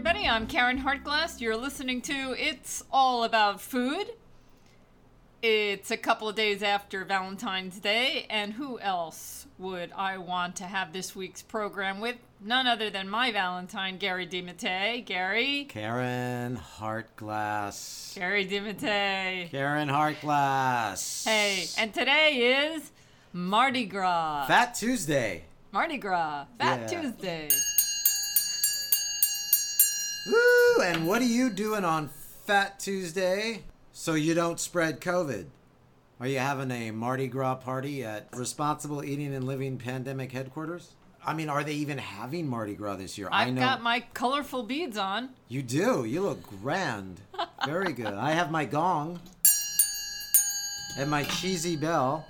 everybody. I'm Karen Hartglass. You're listening to It's All About Food. It's a couple of days after Valentine's Day, and who else would I want to have this week's program with? None other than my Valentine, Gary DiMattei. Gary? Karen Hartglass. Gary DiMattei. Karen Hartglass. Hey, and today is Mardi Gras. Fat Tuesday. Mardi Gras. Fat Tuesday. Woo! And what are you doing on Fat Tuesday so you don't spread COVID? Are you having a Mardi Gras party at Responsible Eating and Living Pandemic Headquarters? I mean, are they even having Mardi Gras this year? I've got my colorful beads on. You do. You look grand. Very good. I have my gong and my cheesy bell.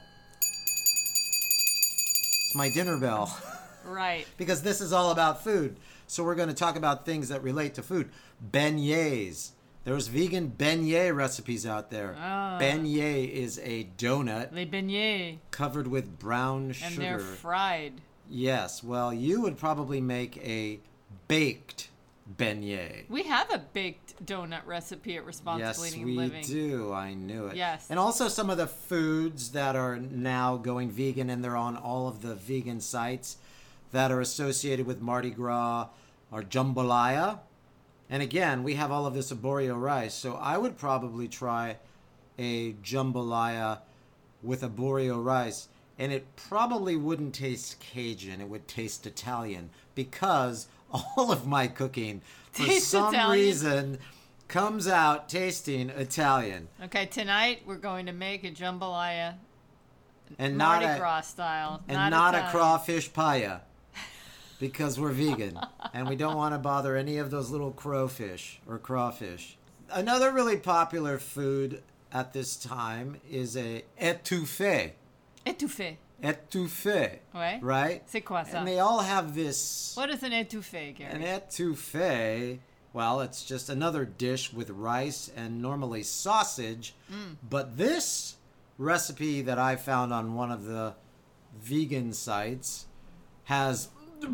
It's my dinner bell. Right. Because this is all about food. So we're going to talk about things that relate to food. Beignets. There's vegan beignet recipes out there. Beignet is a donut. Les beignets. Covered with brown sugar. And they're fried. Yes. Well, you would probably make a baked beignet. We have a baked donut recipe at Responsible Eating and Living. Yes, we do. I knew it. Yes. And also some of the foods that are now going vegan, and they're on all of the vegan sites that are associated with Mardi Gras are jambalaya. And again, we have all of this arborio rice, so I would probably try a jambalaya with arborio rice, and it probably wouldn't taste Cajun, it would taste Italian, because all of my cooking, for some reason, comes out tasting Italian. Okay, tonight we're going to make a jambalaya, and Mardi Gras style, and not a crawfish paella. Because we're vegan, and we don't want to bother any of those little crowfish or crawfish. Another really popular food at this time is a étouffée. Étouffée. Étouffée. Ouais. Right? C'est quoi ça? And they all have this... What is an étouffée, Gary? An étouffée, well, it's just another dish with rice and normally sausage. But this recipe that I found on one of the vegan sites has...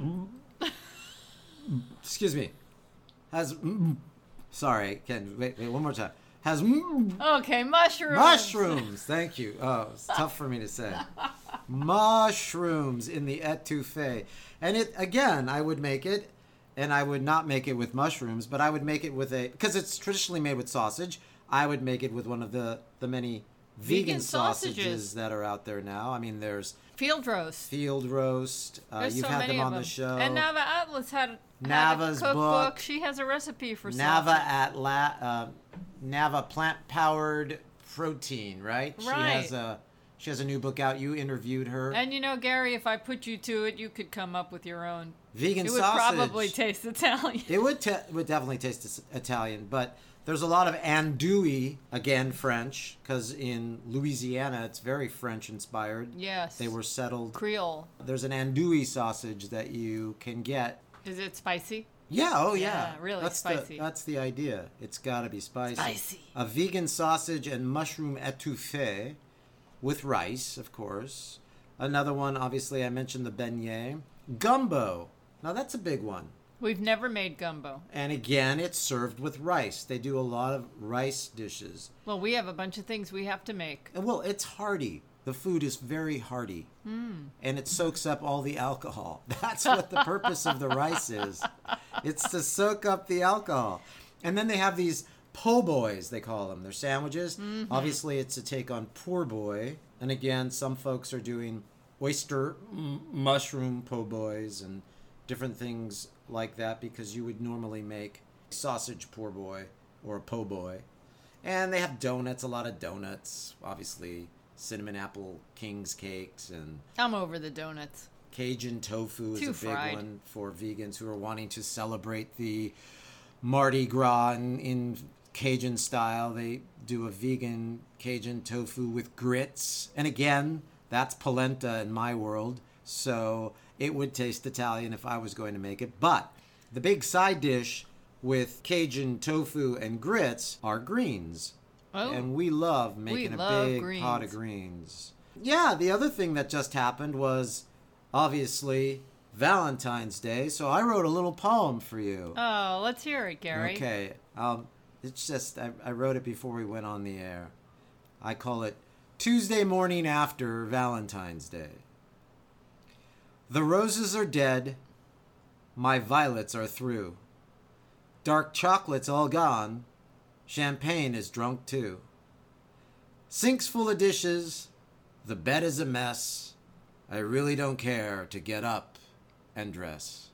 Excuse me. Sorry, wait, one more time. Has okay, mushrooms. Mushrooms. Thank you. Oh, it's tough for me to say. Mushrooms in the étouffée. And it, again, I would make it, and I would not make it with mushrooms, but I would make it with because it's traditionally made with sausage. I would make it with one of the many vegan sausages that are out there now. I mean, there's Field roast. You've had them on the show. And Nava Atlas had Nava's a cookbook. book. She has a recipe for Nava Nava plant-powered protein, right? Right. She has a new book out. You interviewed her. And you know, Gary, if I put you to it, you could come up with your own. Vegan sausage. It would probably taste Italian. It would definitely taste Italian, but there's a lot of andouille, again, French, because in Louisiana, it's very French-inspired. Yes. They were settled. Creole. There's an andouille sausage that you can get. Is it spicy? Yeah, oh yeah. Yeah, really spicy. That's the idea. It's got to be spicy. Spicy. A vegan sausage and mushroom étouffée with rice, of course. Another one, obviously, I mentioned the beignet. Gumbo. Now, that's a big one. We've never made gumbo. And again, it's served with rice. They do a lot of rice dishes. Well, we have a bunch of things we have to make. Well, it's hearty. The food is very hearty. And it soaks up all the alcohol. That's what the purpose of the rice is. It's to soak up the alcohol. And then they have these po' boys, they call them. They're sandwiches. Obviously, it's a take on poor boy. And again, some folks are doing oyster mushroom po' boys and different things like that, because you would normally make sausage poor boy or a po' boy. And they have donuts, a lot of donuts, obviously cinnamon apple king's cakes, and I'm over the donuts. Cajun tofu is Too a big fried. one for vegans who are wanting to celebrate the Mardi Gras in Cajun style. They do a vegan Cajun tofu with grits, and again, that's polenta in my world, so it would taste Italian if I was going to make it. But the big side dish with Cajun tofu and grits are greens. Oh. And we love making a big pot of greens. Yeah, the other thing that just happened was, obviously, Valentine's Day, so I wrote a little poem for you. Oh, let's hear it, Gary. Okay. It's just, I wrote it before we went on the air. I call it Tuesday Morning After Valentine's Day. The roses are dead. My violets are through. Dark chocolate's all gone. Champagne is drunk too. Sink's full of dishes. The bed is a mess. I really don't care to get up and dress.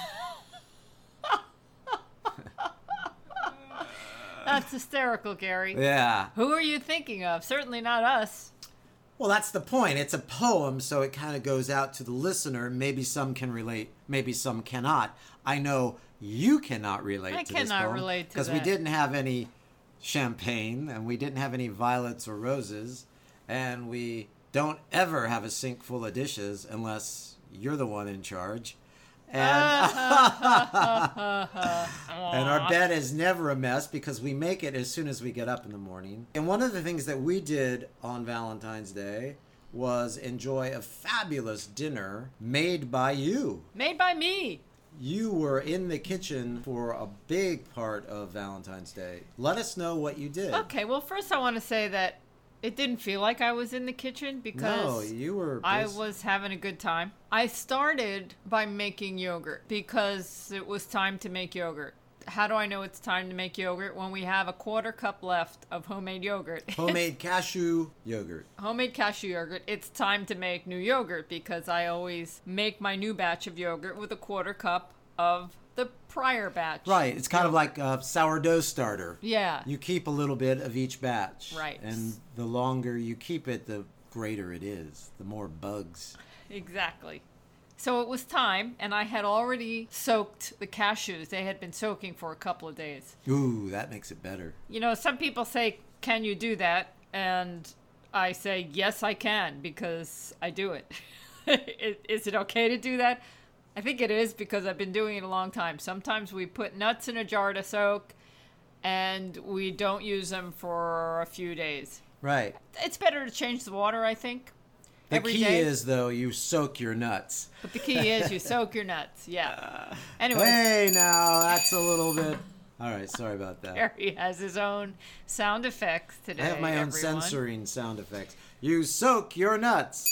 That's hysterical, Gary. Yeah. Who are you thinking of? Certainly not us. Well, that's the point. It's a poem, so it kind of goes out to the listener. Maybe some can relate, maybe some cannot. I know you cannot relate to this poem. I cannot relate to because we didn't have any champagne, and we didn't have any violets or roses, and we don't ever have a sink full of dishes unless you're the one in charge. And, and our bed is never a mess because we make it as soon as we get up in the morning. And one of the things that we did on Valentine's Day was enjoy a fabulous dinner made by you. Made by me. You were in the kitchen for a big part of Valentine's Day. Let us know what you did. Okay, well, first I want to say that it didn't feel like I was in the kitchen because you were I was having a good time. I started by making yogurt because it was time to make yogurt. How do I know it's time to make yogurt? When we have a quarter cup left of homemade yogurt. Homemade cashew yogurt. Homemade cashew yogurt. It's time to make new yogurt because I always make my new batch of yogurt with a quarter cup of the prior batch. Right. It's kind of like a sourdough starter. Yeah. You keep a little bit of each batch. Right. And the longer you keep it, the greater it is. The more bugs. Exactly. So it was time, and I had already soaked the cashews. They had been soaking for a couple of days. Ooh, that makes it better. You know, some people say, can you do that? And I say, yes, I can, because I do it. Is it okay to do that? I think it is because I've been doing it a long time. Sometimes we put nuts in a jar to soak, and we don't use them for a few days. Right. It's better to change the water, I think. The key is, though, you soak your nuts. But the key is you soak your nuts. Yeah. Anyway. Hey, now, that's a little bit... All right, sorry about that. Harry has his own sound effects today. I have my own censoring sound effects. You soak your nuts.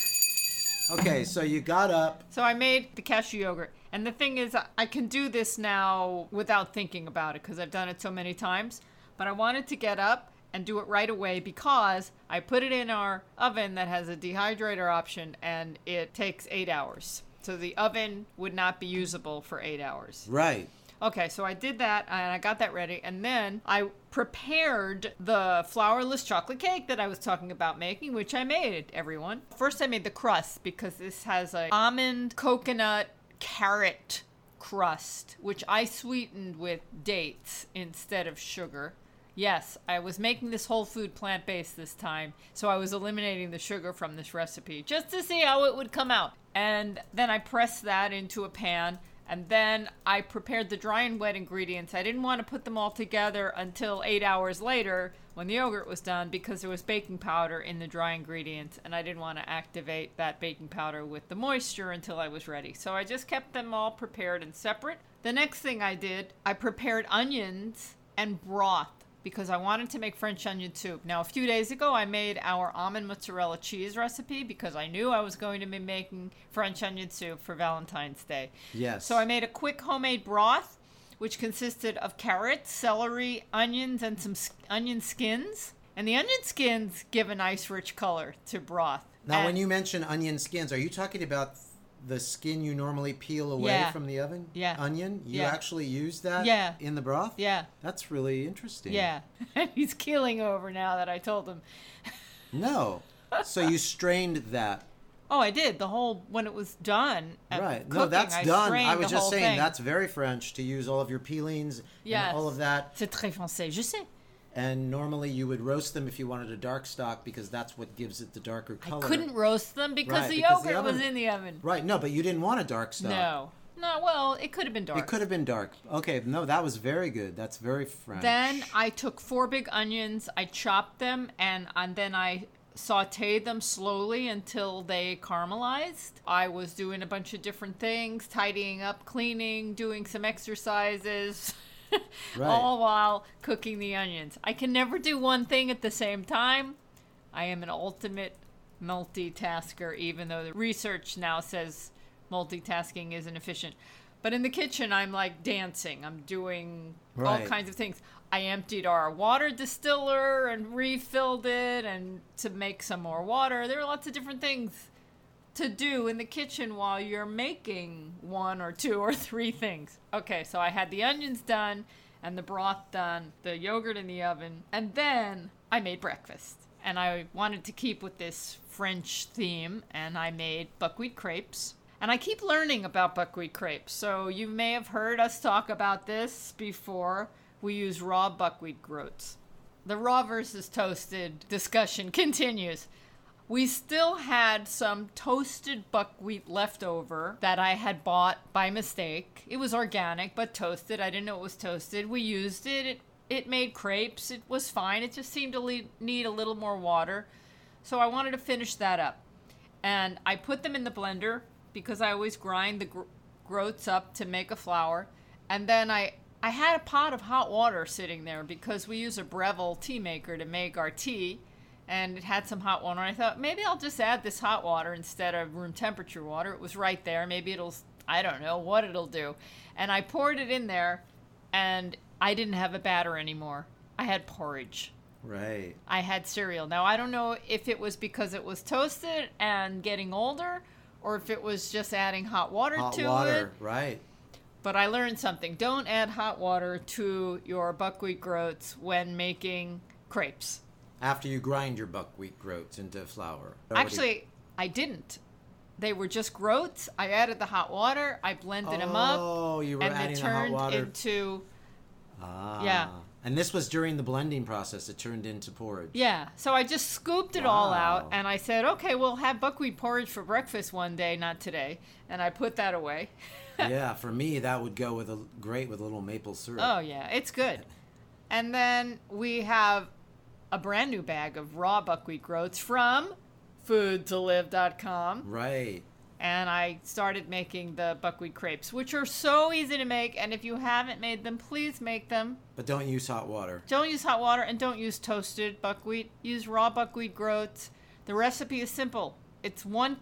Okay, so you got up. So I made the cashew yogurt. And the thing is, I can do this now without thinking about it because I've done it so many times. But I wanted to get up and do it right away because I put it in our oven that has a dehydrator option and it takes 8 hours. So the oven would not be usable for 8 hours. Right. Okay, so I did that and I got that ready. And then I prepared the flourless chocolate cake that I was talking about making, which I made, everyone. First, I made the crust because this has a almond, coconut, carrot crust, which I sweetened with dates instead of sugar. Yes, I was making this whole food plant-based this time, so I was eliminating the sugar from this recipe just to see how it would come out. And then I pressed that into a pan, and then I prepared the dry and wet ingredients. I didn't want to put them all together until 8 hours later when the yogurt was done because there was baking powder in the dry ingredients, and I didn't want to activate that baking powder with the moisture until I was ready. So I just kept them all prepared and separate. The next thing I did, I prepared onions and broth, because I wanted to make French onion soup. Now, a few days ago, I made our almond mozzarella cheese recipe because I knew I was going to be making French onion soup for Valentine's Day. Yes. So I made a quick homemade broth, which consisted of carrots, celery, onions, and some onion skins. And the onion skins give a nice rich color to broth. Now, when you mention onion skins, are you talking about the skin you normally peel away from the oven? Yeah. Onion? You actually use that in the broth? Yeah. That's really interesting. Yeah. He's keeling over now that I told him. No. So you strained that. Oh, I did. When it was done. Right. Cooking, No, that's done. I was just saying thing. That's very French to use all of your peelings and all of that. C'est très français, je sais. And normally you would roast them if you wanted a dark stock because that's what gives it the darker color. I couldn't roast them because the yogurt was in the oven. Right. No, but you didn't want a dark stock. No. No, well, it could have been dark. It could have been dark. Okay, no, that was very good. That's very French. Then I took 4 big onions, I chopped them, and then I saute them slowly until they caramelized. I was doing a bunch of different things, tidying up, cleaning, doing some exercises, Right. all while cooking the onions. I can never do one thing at the same time. I am an ultimate multitasker, even though the research now says multitasking isn't efficient. But in the kitchen, I'm like dancing. I'm doing all Right. kinds of things. I emptied our water distiller and refilled it and to make some more water. There are lots of different things to do in the kitchen while you're making one or two or three things. Okay, so I had the onions done and the broth done, the yogurt in the oven, and then I made breakfast. And I wanted to keep with this French theme, and I made buckwheat crepes. And I keep learning about buckwheat crepes, so you may have heard us talk about this before. We use raw buckwheat groats. The raw versus toasted discussion continues. We still had some toasted buckwheat left over that I had bought by mistake. It was organic, but toasted. I didn't know it was toasted. We used it. It made crepes. It was fine. It just seemed to need a little more water. So I wanted to finish that up. And I put them in the blender because I always grind the groats up to make a flour. And then I had a pot of hot water sitting there because we use a Breville tea maker to make our tea. And it had some hot water. And I thought, maybe I'll just add this hot water instead of room temperature water. It was right there. Maybe I don't know what it'll do. And I poured it in there, and I didn't have a batter anymore. I had porridge. Right. I had cereal. Now, I don't know if it was because it was toasted and getting older, or if it was just adding hot water to it. Hot water, right. But I learned something. Don't add hot water to your buckwheat groats when making crepes. After you grind your buckwheat groats into flour. Actually, I didn't. They were just groats. I added the hot water. I blended them up. Oh, you were and adding they the hot turned water. into Yeah. And this was during the blending process. It turned into porridge. Yeah, so I just scooped it all out, Wow. and I said, okay, we'll have buckwheat porridge for breakfast one day, not today. And I put that away. Yeah, for me, that would go great with a little maple syrup. Oh, yeah, it's good. And then we have a brand new bag of raw buckwheat groats from foodtolive.com. Right. And I started making the buckwheat crepes, which are so easy to make. And if you haven't made them, please make them. But don't use hot water. Don't use hot water and don't use toasted buckwheat. Use raw buckwheat groats. The recipe is simple. It's 1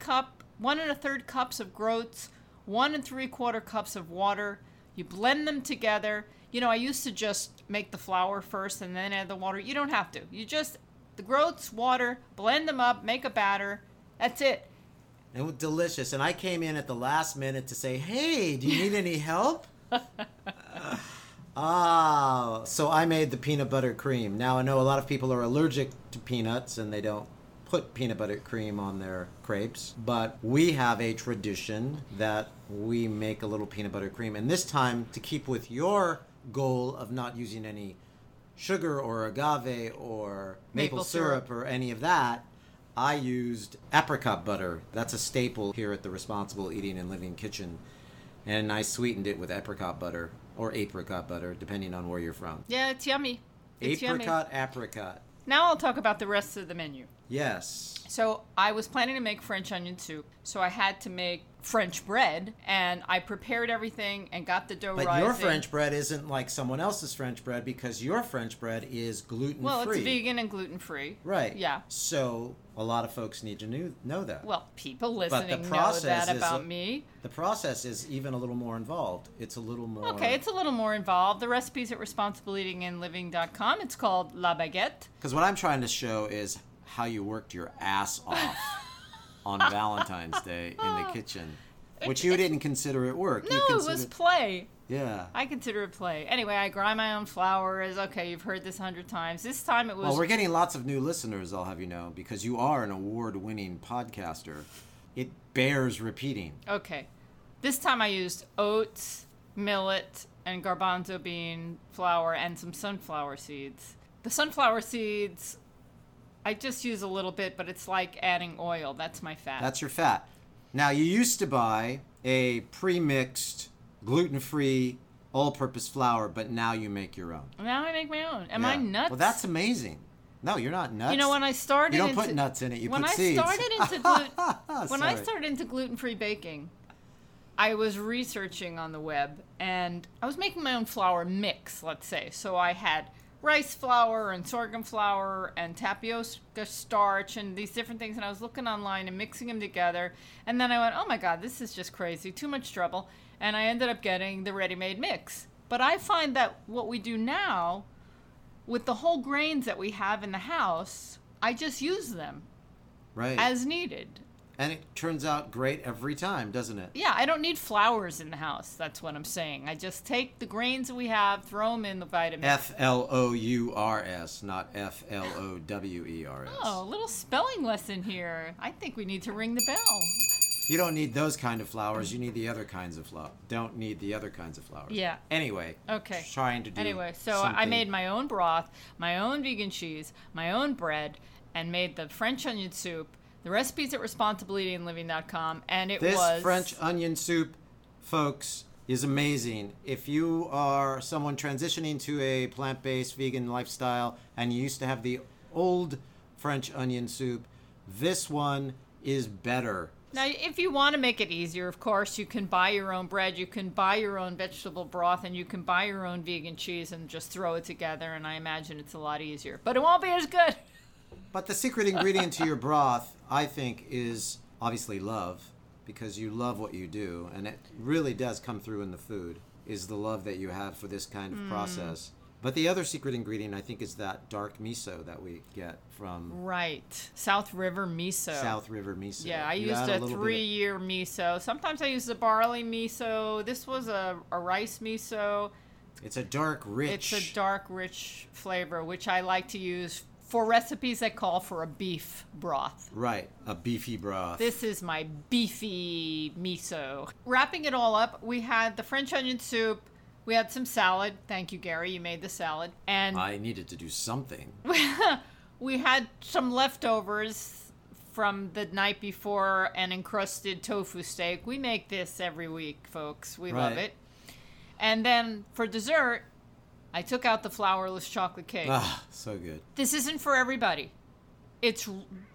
1/3 cups of groats, 1 3/4 cups of water. You blend them together. You know, I used to just make the flour first and then add the water. You don't have to. The groats, water, blend them up, make a batter. That's it. It was delicious. And I came in at the last minute to say, hey, do you need any help? So I made the peanut butter cream. Now, I know a lot of people are allergic to peanuts and they don't put peanut butter cream on their crepes. But we have a tradition that we make a little peanut butter cream. And this time, to keep with your goal of not using any sugar or agave or maple syrup or any of that, I used apricot butter. That's a staple here at the Responsible Eating and Living Kitchen. And I sweetened it with apricot butter or apricot butter, depending on where you're from. Yeah, it's yummy. It's Apricot, yummy. apricot. Now I'll talk about the rest of the menu. Yes. So I was planning to make French onion soup, so I had to make French bread, and I prepared everything and got the dough But rising. your French bread isn't like someone else's French bread because your French bread is gluten-free. Well, it's vegan and gluten-free. Right. Yeah. So a lot of folks need to know that. Well, people listening know process that is about me. The process is even a little more involved. It's a little more... Okay, it's a little more involved. The recipe's at responsibleeatingandliving.com. It's called La Baguette. Because what I'm trying to show is how you worked your ass off on Valentine's Day in the kitchen. Which you didn't consider it work. No, it was play. Yeah. I consider it play. Anyway, I grind my own flour. Okay, you've heard this 100 times. This time it was... Well, we're getting lots of new listeners, I'll have you know, because you are an award-winning podcaster. It bears repeating. Okay. This time I used oats, millet, and garbanzo bean flour and some sunflower seeds. The sunflower seeds, I just use a little bit, but it's like adding oil. That's my fat. That's your fat. Now, you used to buy a pre-mixed, gluten-free, all-purpose flour, but now you make your own. Now I make my own. Am I nuts? Well, that's amazing. No, you're not nuts. You know, when I started, you don't put nuts in it. You when put I seeds. started into when I Sorry. started into gluten-free baking, I was researching on the web, and I was making my own flour mix. Let's say, so I had rice flour and sorghum flour and tapioca starch and these different things, and I was looking online and mixing them together, and then I went, oh my god, this is just crazy, too much trouble, and I ended up getting the ready-made mix. But I find that what we do now, with the whole grains that we have in the house, I just use them Right. as needed. And it turns out great every time, doesn't it? Yeah, I don't need flours in the house. That's what I'm saying. I just take the grains that we have, throw them in the Vitamix. Flours, not Flowers. Oh, a little spelling lesson here. I think we need to ring the bell. You don't need those kind of flowers. You need the other kinds of flour. Don't need the other kinds of flowers. Yeah. Anyway. Okay. Trying to do Anyway, so I something. made my own broth, my own vegan cheese, my own bread, and made the French onion soup. The recipe's at responsibilityanliving.com, and it This was... French onion soup, folks, is amazing. If you are someone transitioning to a plant-based vegan lifestyle and you used to have the old French onion soup, this one is better. Now, if you want to make it easier, of course, you can buy your own bread, you can buy your own vegetable broth, and you can buy your own vegan cheese and just throw it together, and I imagine it's a lot easier. But it won't be as good. But the secret ingredient to your broth, I think, is obviously love, because you love what you do, and it really does come through in the food, is the love that you have for this kind of process. But the other secret ingredient, I think, is that dark miso that we get from Right. South River miso. South River miso. Yeah, I You used add a little bit of- 3-year miso. Sometimes I use the barley miso. This was a rice miso. It's a dark, rich. It's a dark, rich flavor, which I like to use for recipes that call for a beef broth. Right, a beefy broth. This is my beefy miso. Wrapping it all up, we had the French onion soup. We had some salad. Thank you, Gary. You made the salad. And I needed to do something. we had some leftovers from the night before, an encrusted tofu steak. We make this every week, folks. We love Right. it. And then for dessert, I took out the flourless chocolate cake. Ah, so good. This isn't for everybody. It's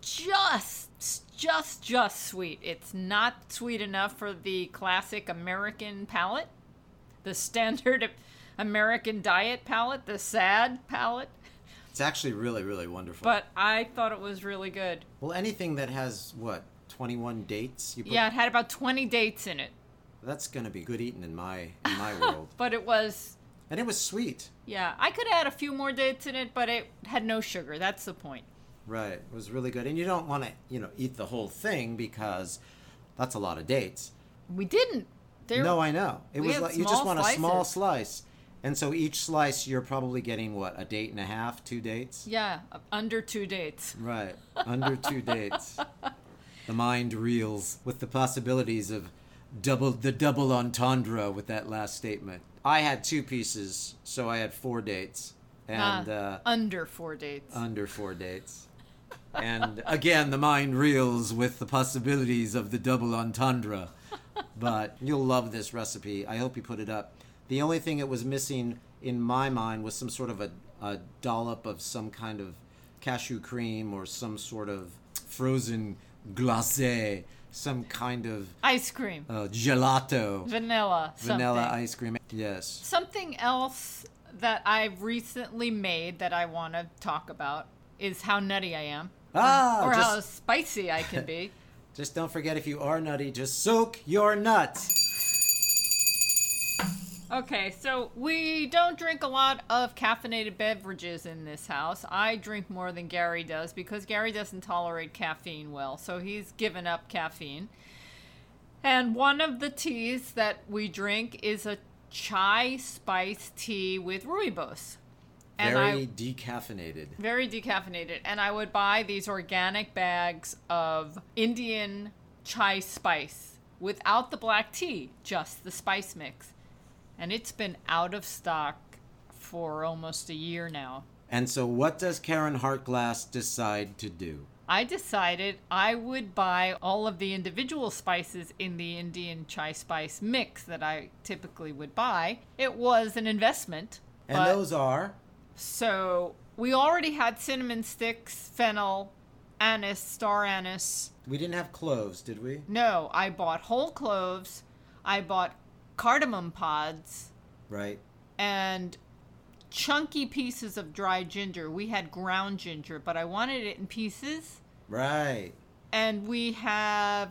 just sweet. It's not sweet enough for the classic American palate, the standard American diet palate, the sad palate. It's actually really, really wonderful. But I thought it was really good. Well, anything that has, what, 21 dates? You put, Yeah, it had about 20 dates in it. That's going to be good eating in my world. But it was, And it was sweet. yeah, I could add a few more dates in it, but it had no sugar. That's the point. Right. It was really good. And you don't want to, eat the whole thing because that's a lot of dates. We didn't. No, I know. It we was had like you just small want a small slices. slice. And so each slice you're probably getting what, a date and a half, 2 dates? Yeah, under 2 dates. Right. Under 2 dates. The mind reels with the possibilities of the double entendre with that last statement. I had 2 pieces, so I had 4 dates. And Under 4 dates. under 4 dates. And again, the mind reels with the possibilities of the double entendre. But you'll love this recipe. I hope you put it up. The only thing it was missing in my mind was some sort of a dollop of some kind of cashew cream or some sort of frozen glacé, some kind of Ice cream. gelato, Vanilla. vanilla something. ice cream. Yes. Something else that I've recently made that I want to talk about is how nutty I am. Or how Just, spicy I can be. just don't forget, if you are nutty, just soak your nuts. Okay, so we don't drink a lot of caffeinated beverages in this house. I drink more than Gary does because Gary doesn't tolerate caffeine well, so he's given up caffeine. And one of the teas that we drink is a chai spice tea with rooibos. And Very decaffeinated. very decaffeinated. And I would buy these organic bags of Indian chai spice without the black tea, just the spice mix. And it's been out of stock for almost a year now. And so what does Karen Hartglass decide to do? I decided I would buy all of the individual spices in the Indian chai spice mix that I typically would buy. It was an investment. And but those are So we already had cinnamon sticks, fennel, anise, star anise. We didn't have cloves, did we? No, I bought whole cloves. I bought cardamom pods Right. and chunky pieces of dry ginger. We had ground ginger, but I wanted it in pieces. Right. And we have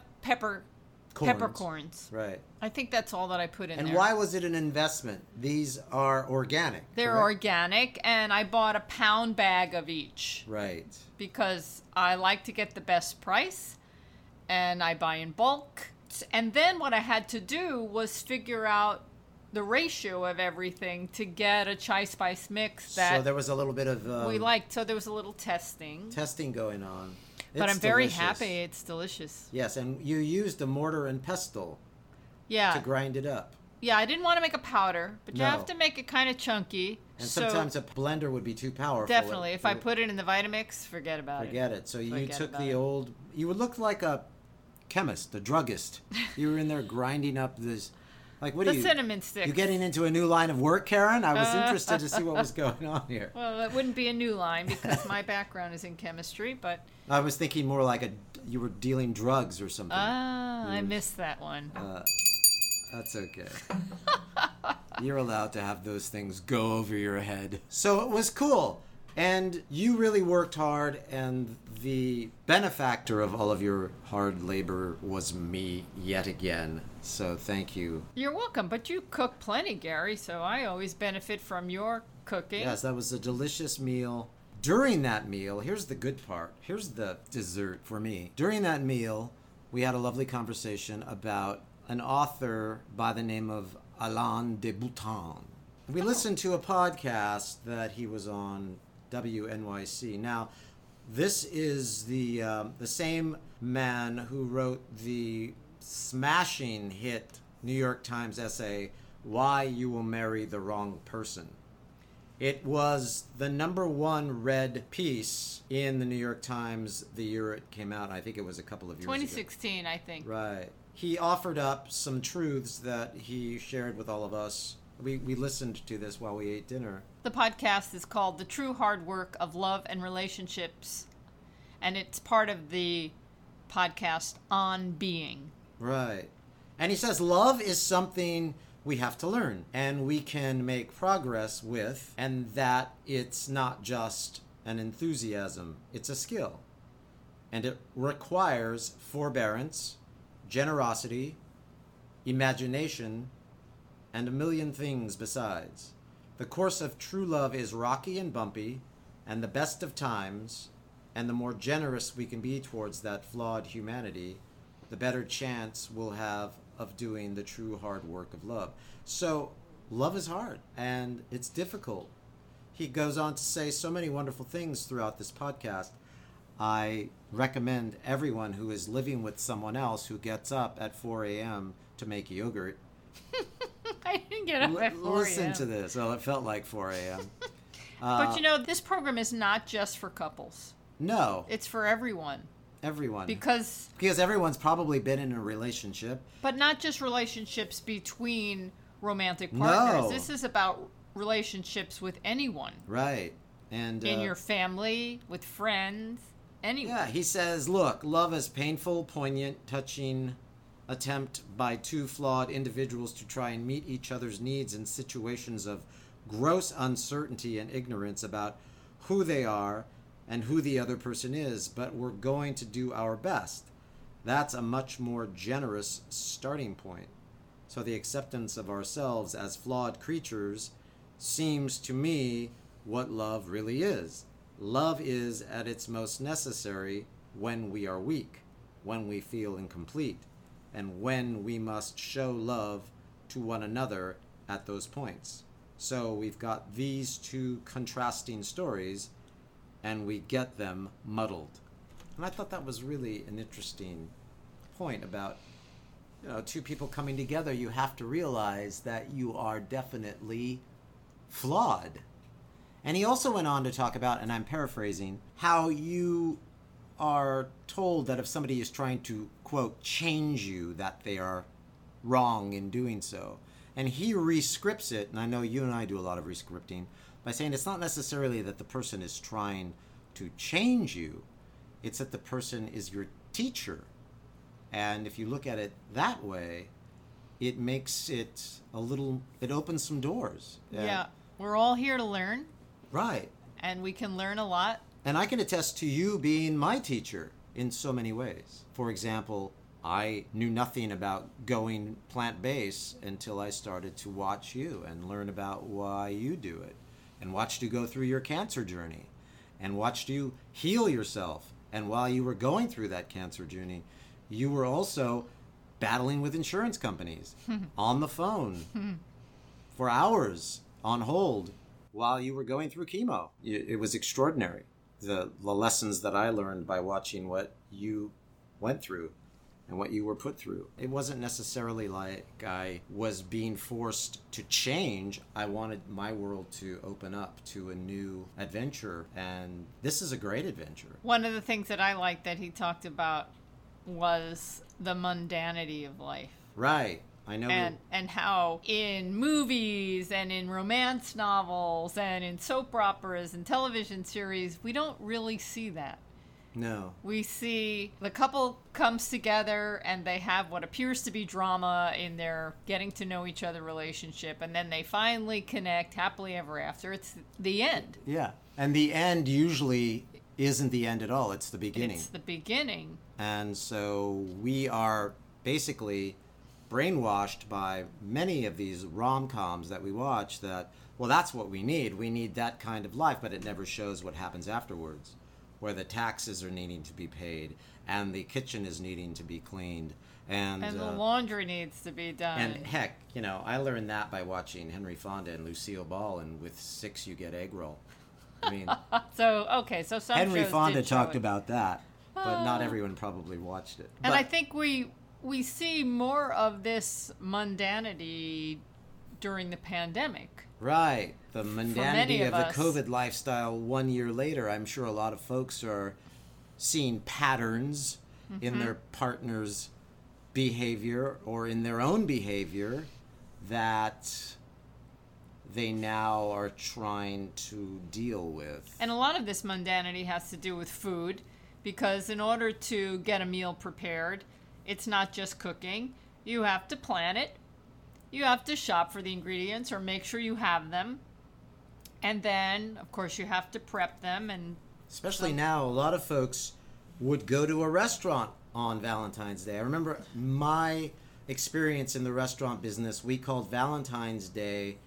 peppercorns. Right. I think that's all that I put in And there. why was it an investment? These are organic. They're correct? organic, and I bought a pound bag of each Right. because I like to get the best price, and I buy in bulk. And then what I had to do was figure out the ratio of everything to get a chai spice mix that So there was a little bit of we liked. So there was a little testing. testing going on. But It's I'm very delicious. happy. It's delicious. Yes, and you used a mortar and pestle Yeah. to grind it up. Yeah, I didn't want to make a powder, but you No. have to make it kind of chunky. And so sometimes a blender would be too powerful. definitely, if I put it in the Vitamix, forget about it. Forget it. So you Forget took about the it. old... You would look like a chemist, a druggist. You were in there grinding up this... Like, what The are you... cinnamon sticks. You getting into a new line of work, Karen? I was interested to see what was going on here. Well, it wouldn't be a new line because my background is in chemistry, but I was thinking more like you were dealing drugs or something. I missed that one. That's okay. You're allowed to have those things go over your head. So it was cool. And you really worked hard, and the benefactor of all of your hard labor was me yet again. So thank you. You're welcome, but you cook plenty, Gary, so I always benefit from your cooking. Yes, that was a delicious meal. During that meal, here's the good part. Here's the dessert for me. During that meal, we had a lovely conversation about an author by the name of Alain de Botton. We listened to a podcast that he was on WNYC. Now, this is the same man who wrote the smashing hit New York Times essay, Why You Will Marry the Wrong Person. It was the #1 read piece in the New York Times the year it came out. I think it was a couple of years ago. 2016, I think. Right. He offered up some truths that he shared with all of us. We listened to this while we ate dinner. The podcast is called The True Hard Work of Love and Relationships, and it's part of the podcast On Being. Right. And he says love is something we have to learn and we can make progress with, and that it's not just an enthusiasm, it's a skill. And it requires forbearance, generosity, imagination, and a million things besides. The course of true love is rocky and bumpy, and the best of times, and the more generous we can be towards that flawed humanity, the better chance we'll have of doing the true hard work of love. So, love is hard, and it's difficult. He goes on to say so many wonderful things throughout this podcast. I recommend everyone who is living with someone else who gets up at 4 a.m. to make yogurt. I didn't get up at 4 Listen a.m. to this. Well, it felt like 4 a.m. But you know, this program is not just for couples. No, It's for everyone. everyone. Because everyone's probably been in a relationship. But not just relationships between romantic partners. No. This is about relationships with anyone. Right. And In your family, with friends, anyone. yeah, he says, look, love is painful, poignant, touching attempt by two flawed individuals to try and meet each other's needs in situations of gross uncertainty and ignorance about who they are and who the other person is, but we're going to do our best. That's a much more generous starting point. So the acceptance of ourselves as flawed creatures seems to me what love really is. Love is at its most necessary when we are weak, when we feel incomplete, and when we must show love to one another at those points. So we've got these two contrasting stories, and we get them muddled. And I thought that was really an interesting point about, two people coming together. You have to realize that you are definitely flawed. And he also went on to talk about, and I'm paraphrasing, how you are told that if somebody is trying to, quote, change you, that they are wrong in doing so. And he rescripts it, and I know you and I do a lot of rescripting, by saying it's not necessarily that the person is trying to change you, it's that the person is your teacher. And if you look at it that way, it makes it it opens some doors. Yeah, we're all here to learn. Right. And we can learn a lot. And I can attest to you being my teacher in so many ways. For example, I knew nothing about going plant-based until I started to watch you and learn about why you do it, and watched you go through your cancer journey, and watched you heal yourself. And while you were going through that cancer journey, you were also battling with insurance companies on the phone for hours on hold while you were going through chemo. It was extraordinary, the lessons that I learned by watching what you went through and what you were put through. It wasn't necessarily like I was being forced to change. I wanted my world to open up to a new adventure, and this is a great adventure. One of the things that I liked that he talked about was the mundanity of life. Right. I know. And how in movies and in romance novels and in soap operas and television series, we don't really see that. No. We see the couple comes together and they have what appears to be drama in their getting to know each other relationship, and then they finally connect happily ever after. It's the end. Yeah. And the end usually isn't the end at all. It's the beginning. It's the beginning. And so we are basically brainwashed by many of these rom-coms that we watch that, well, that's what we need. We need that kind of life, but it never shows what happens afterwards, where the taxes are needing to be paid and the kitchen is needing to be cleaned. And the laundry needs to be done. And heck, I learned that by watching Henry Fonda and Lucille Ball, and with 6 you get egg roll. I mean, so some Henry shows Fonda did show talked it. about that, but not everyone probably watched it. And but, I think we see more of this mundanity during the pandemic. Right. The mundanity of the us. COVID lifestyle 1 year later. I'm sure a lot of folks are seeing patterns in their partner's behavior or in their own behavior that they now are trying to deal with. And a lot of this mundanity has to do with food, because in order to get a meal prepared, it's not just cooking. You have to plan it. You have to shop for the ingredients or make sure you have them. And then, of course, you have to prep them. And especially now, a lot of folks would go to a restaurant on Valentine's Day. I remember my experience in the restaurant business. We called Valentine's Day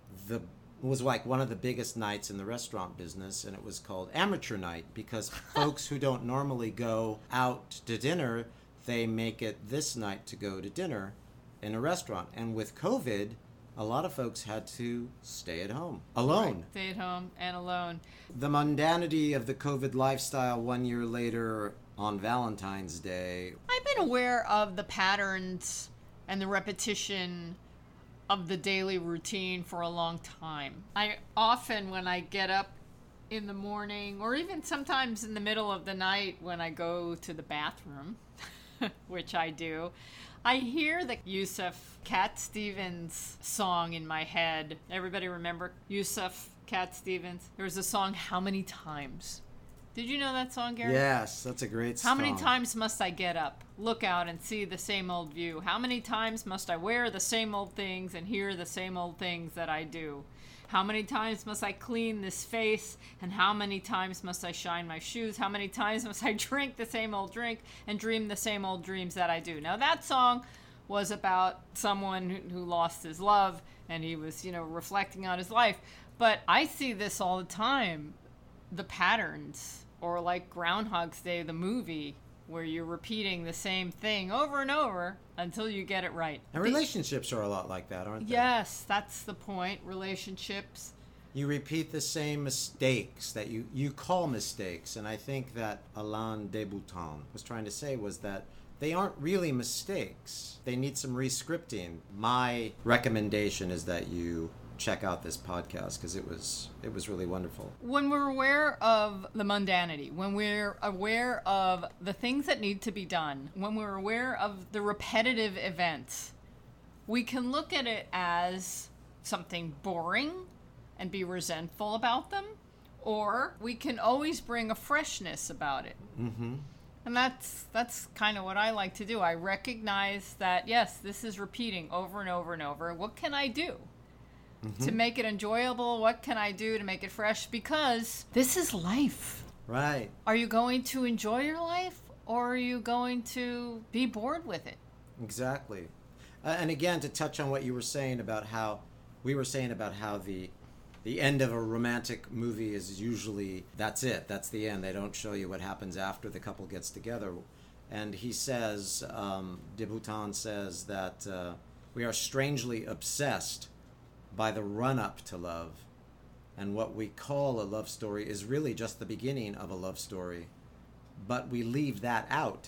was like one of the biggest nights in the restaurant business, and it was called amateur night because folks who don't normally go out to dinner, they make it this night to go to dinner in a restaurant. And with COVID, a lot of folks had to stay at home alone. Right. Stay at home and alone. The mundanity of the COVID lifestyle 1 year later on Valentine's Day. I've been aware of the patterns and the repetition of the daily routine for a long time. I often, when I get up in the morning, or even sometimes in the middle of the night when I go to the bathroom, which I do, I hear the Yusuf Cat Stevens song in my head. Everybody remember Yusuf Cat Stevens? There was a song, How Many Times? Did you know that song, Gary? Yes, that's a great song. How many times must I get up, look out, and see the same old view? How many times must I wear the same old things and hear the same old things that I do? How many times must I clean this face, and how many times must I shine my shoes? How many times must I drink the same old drink and dream the same old dreams that I do? Now, that song was about someone who lost his love, and he was, reflecting on his life. But I see this all the time, the patterns. Or like Groundhog's Day, the movie, where you're repeating the same thing over and over until you get it right. And relationships are a lot like that, aren't they? Yes, that's the point. Relationships. You repeat the same mistakes that you call mistakes. And I think that Alain de Botton was trying to say was that they aren't really mistakes. They need some re-scripting. My recommendation is that you check out this podcast because it was really wonderful. When we're aware of the mundanity, when we're aware of the things that need to be done, when we're aware of the repetitive events, we can look at it as something boring and be resentful about them, or we can always bring a freshness about it. Mm-hmm. And that's kind of what I like to do. I recognize that, yes, this is repeating over and over and over. What can I do to make it enjoyable? What can I do to make it fresh? Because this is life. Right. Are you going to enjoy your life, or are you going to be bored with it? Exactly. And again, to touch on what you were saying about how the end of a romantic movie is usually, that's it, that's the end. They don't show you what happens after the couple gets together. And he says, Deboutant says that we are strangely obsessed by the run-up to love. And what we call a love story is really just the beginning of a love story. But we leave that out.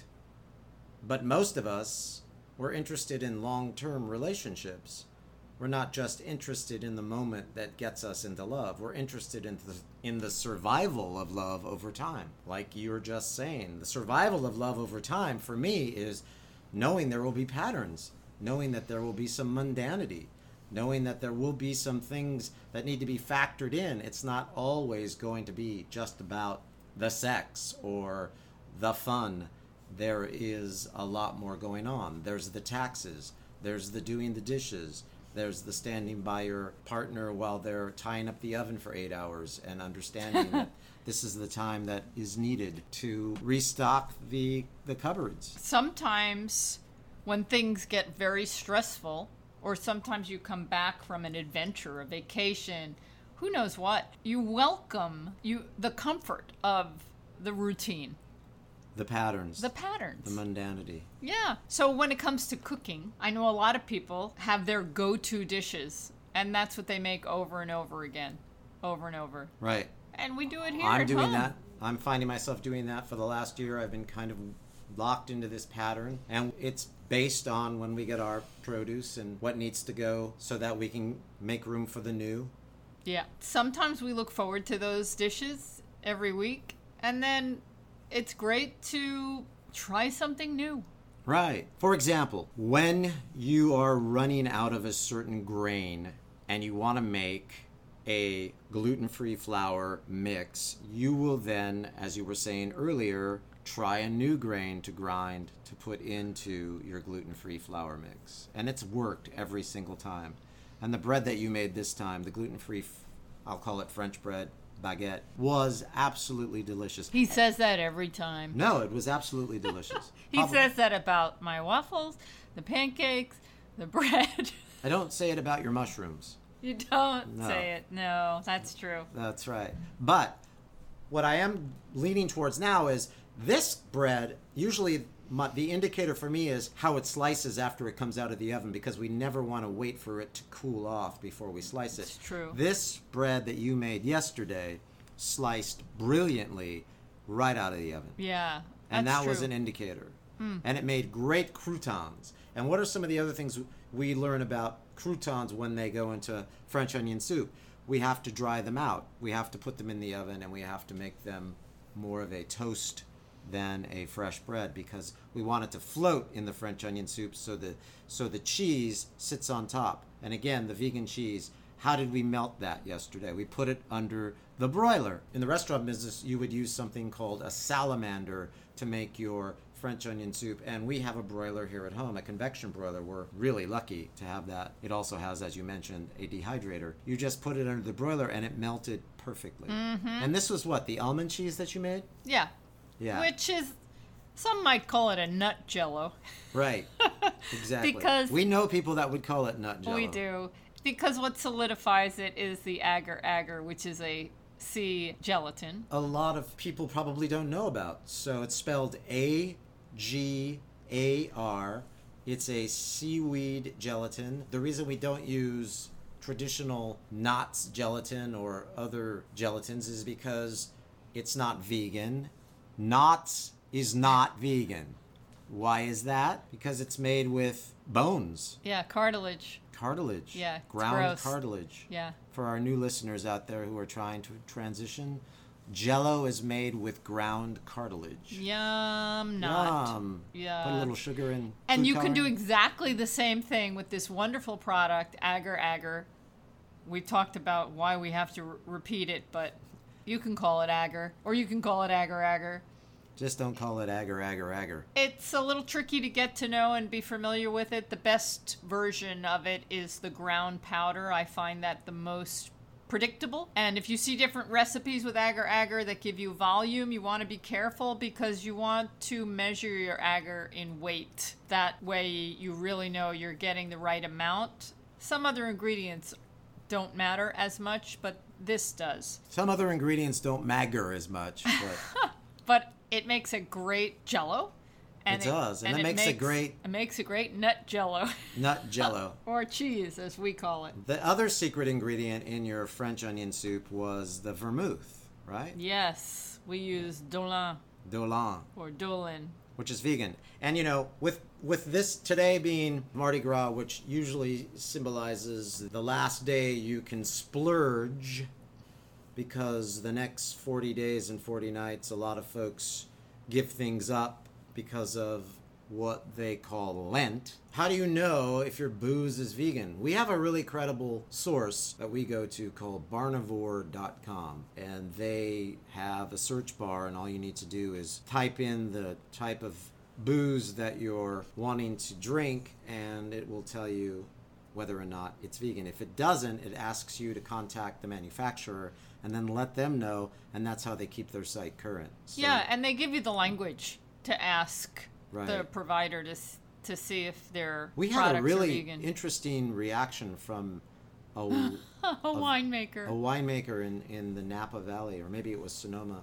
But most of us, we're interested in long-term relationships. We're not just interested in the moment that gets us into love. We're interested in the survival of love over time. Like you were just saying, the survival of love over time for me is knowing there will be patterns, knowing that there will be some mundanity, knowing that there will be some things that need to be factored in. It's not always going to be just about the sex or the fun. There is a lot more going on. There's the taxes. There's the doing the dishes. There's the standing by your partner while they're tying up the oven for 8 hours and understanding that this is the time that is needed to restock the cupboards. Sometimes when things get very stressful, or sometimes you come back from an adventure, a vacation, who knows what, you welcome the comfort of the routine. The patterns. The patterns. The mundanity. Yeah. So when it comes to cooking, I know a lot of people have their go-to dishes, and that's what they make over and over again. Over and over. Right. And we do it here I'm at doing home. that. I'm finding myself doing that for the last year. I've been kind of locked into this pattern, and it's based on when we get our produce and what needs to go so that we can make room for the new. Yeah. Sometimes we look forward to those dishes every week, and then it's great to try something new. Right. For example, when you are running out of a certain grain and you want to make a gluten-free flour mix, you will then, as you were saying earlier, try a new grain to grind to put into your gluten-free flour mix. And it's worked every single time. And the bread that you made this time, the gluten-free, I'll call it French bread, baguette, was absolutely delicious. He says that every time. No, it was absolutely delicious. He says that about my waffles, the pancakes, the bread. I don't say it about your mushrooms. You don't say it. No, that's true. That's right. But what I am leaning towards now is this bread, usually the indicator for me is how it slices after it comes out of the oven, because we never want to wait for it to cool off before we slice it. It's true. This bread that you made yesterday sliced brilliantly right out of the oven. Yeah, and that's that true. was an indicator. And it made great croutons. And what are some of the other things we learn about croutons when they go into French onion soup? We have to dry them out. We have to put them in the oven, and we have to make them more of a toast than a fresh bread, because we want it to float in the French onion soup so the cheese sits on top. And again, the vegan cheese, how did we melt that yesterday? We put it under the broiler. In the restaurant business, you would use something called a salamander to make your French onion soup, and we have a broiler here at home, a convection broiler. We're really lucky to have that. It also has, as you mentioned, a dehydrator. You just put it under the broiler and it melted perfectly. And this was what, the almond cheese that you made? Yeah. Yeah. Which is, some might call it a nut jello. Right. Exactly. Because we know people that would call it nut jello. We do. Because what solidifies it is the agar-agar, which is a sea gelatin. A lot of people probably don't know about. So it's spelled AGAR. It's a seaweed gelatin. The reason we don't use traditional Knott's gelatin or other gelatins is because it's not vegan. Knott's is not vegan. Why is that? Because it's made with bones. Yeah, cartilage. Cartilage. Yeah, it's ground gross. cartilage. Yeah. For our new listeners out there who are trying to transition, Jell-O is made with ground cartilage. Yum, not. Yum. Yeah. Put a little sugar in. And food you can do coloring. exactly the same thing with this wonderful product, agar-agar, we talked about why we have to repeat it, but you can call it agar, or you can call it agar-agar. Just don't call it agar. It's a little tricky to get to know and be familiar with it. The best version of it is the ground powder. I find that the most predictable. And if you see different recipes with agar-agar that give you volume, you want to be careful because you want to measure your agar in weight. That way you really know you're getting the right amount. Some other ingredients don't matter as much, but this does. Some other ingredients don't matter as much, but but it makes a great jello. And it does, and it makes a great nut jello. Nut jello. Or cheese, as we call it. The other secret ingredient in your French onion soup was the vermouth, right? Yes, we use Dolin. Dolin. Or Dolin. Which is vegan. And you know, with this today being Mardi Gras, which usually symbolizes the last day you can splurge, because the next 40 days and 40 nights, a lot of folks give things up because of what they call Lent. How do you know if your booze is vegan? We have a really credible source that we go to called barnivore.com, and they have a search bar, and all you need to do is type in the type of booze that you're wanting to drink, and it will tell you whether or not it's vegan. If it doesn't, it asks you to contact the manufacturer and then let them know, and that's how they keep their site current. So, yeah, and they give you the language to ask right. the provider to see if their we products had a really are vegan. Interesting reaction from a winemaker. A winemaker in the Napa Valley, or maybe it was Sonoma.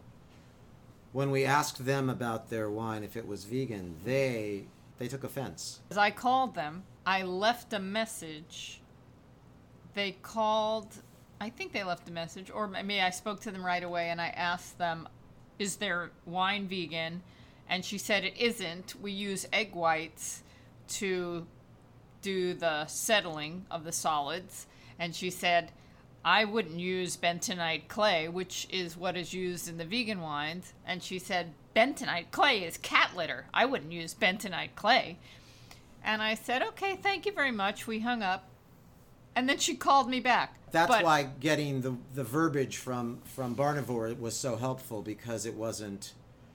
When we asked them about their wine, if it was vegan, they took offense. As I called them, I left a message. They called, I think they left a message, or maybe I spoke to them right away and I asked them, is their wine vegan? And she said it isn't. We use egg whites to do the settling of the solids. And she said, I wouldn't use bentonite clay, which is what is used in the vegan wines. And she said, bentonite clay is cat litter. I wouldn't use bentonite clay. And I said, okay, thank you very much. We hung up. And then she called me back. That's why getting the verbiage from Barnivore was so helpful, because it wasn't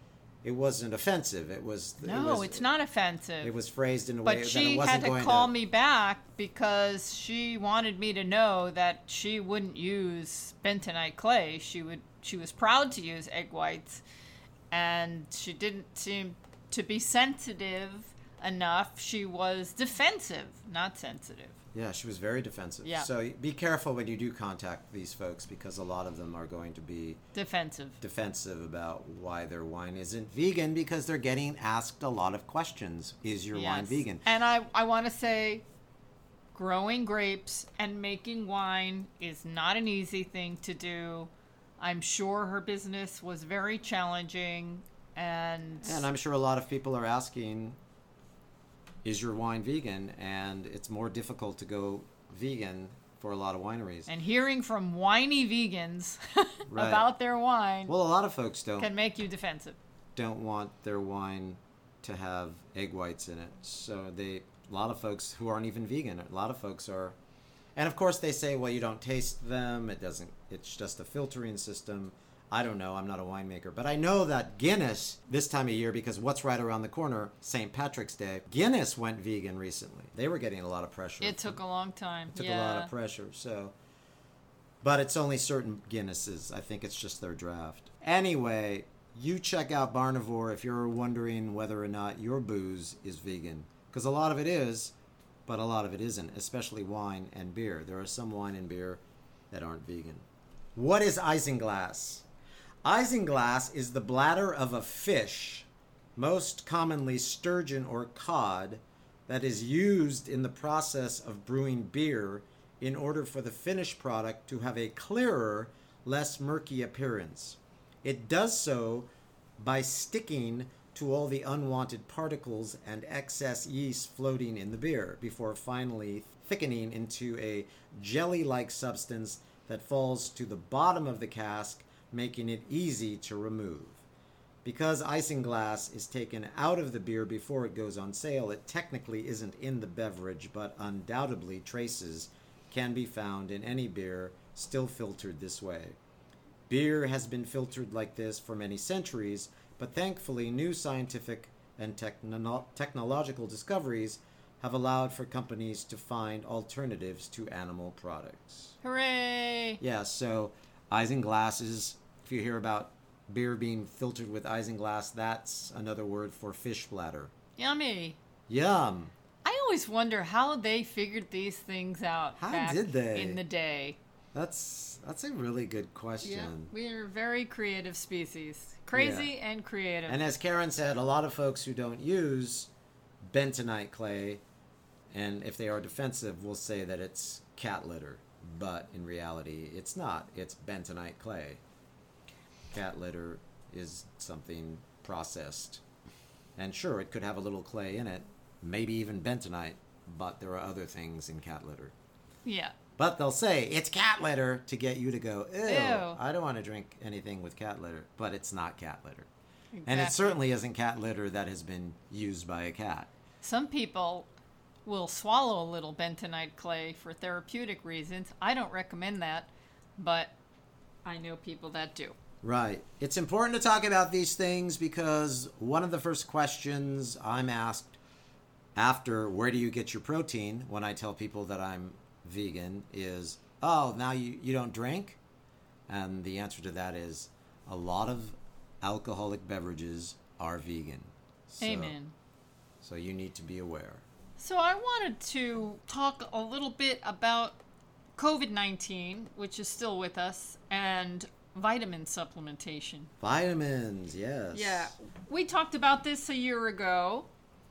offensive. It's not offensive. It was phrased in a way that it wasn't going to... But she had to call me back because she wanted me to know that she wouldn't use bentonite clay. She was proud to use egg whites, and she didn't seem to be sensitive enough. She was defensive, not sensitive. Yeah, she was very defensive. Yeah. So be careful when you do contact these folks, because a lot of them are going to be defensive about why their wine isn't vegan, because they're getting asked a lot of questions. Is your wine vegan? And I want to say, growing grapes and making wine is not an easy thing to do. I'm sure her business was very challenging, and I'm sure a lot of people are asking, is your wine vegan? And it's more difficult to go vegan for a lot of wineries. And hearing from whiny vegans right. about their wine, well, a lot of folks can make you defensive. Don't want their wine to have egg whites in it. So a lot of folks who aren't even vegan, a lot of folks are, and of course they say, well, you don't taste them. It's just a filtering system. I don't know. I'm not a winemaker. But I know that Guinness, this time of year, because what's right around the corner, St. Patrick's Day, Guinness went vegan recently. They were getting a lot of pressure. It took a long time. It took a lot of pressure. So, but it's only certain Guinnesses. I think it's just their draft. Anyway, you check out Barnivore if you're wondering whether or not your booze is vegan. Because a lot of it is, but a lot of it isn't, especially wine and beer. There are some wine and beer that aren't vegan. What is isinglass? Isinglass is the bladder of a fish, most commonly sturgeon or cod, that is used in the process of brewing beer in order for the finished product to have a clearer, less murky appearance. It does so by sticking to all the unwanted particles and excess yeast floating in the beer before finally thickening into a jelly-like substance that falls to the bottom of the cask, making it easy to remove. Because isinglass is taken out of the beer before it goes on sale, it technically isn't in the beverage, but undoubtedly traces can be found in any beer still filtered this way. Beer has been filtered like this for many centuries, but thankfully new scientific and technological discoveries have allowed for companies to find alternatives to animal products. Hooray! Yeah, so isinglasses, if you hear about beer being filtered with isinglass, that's another word for fish bladder. Yummy. Yum. I always wonder how they figured these things out How did they? in the day. That's a really good question. Yeah, we're a very creative species. Crazy and creative. And as Karen said, a lot of folks who don't use bentonite clay, and if they are defensive, will say that it's cat litter. But in reality, it's not. It's bentonite clay. Cat litter is something processed. And sure, it could have a little clay in it, maybe even bentonite, but there are other things in cat litter. Yeah. But they'll say, it's cat litter, to get you to go, ew, Ew. I don't want to drink anything with cat litter. But it's not cat litter. Exactly. And it certainly isn't cat litter that has been used by a cat. Some people will swallow a little bentonite clay for therapeutic reasons. I don't recommend that, but I know people that do. Right. It's important to talk about these things because one of the first questions I'm asked after where do you get your protein when I tell people that I'm vegan is, oh, now you don't drink? And the answer to that is a lot of alcoholic beverages are vegan. Amen. So you need to be aware. So I wanted to talk a little bit about COVID-19, which is still with us, and vitamin supplementation. Vitamins, yes. Yeah. We talked about this a year ago,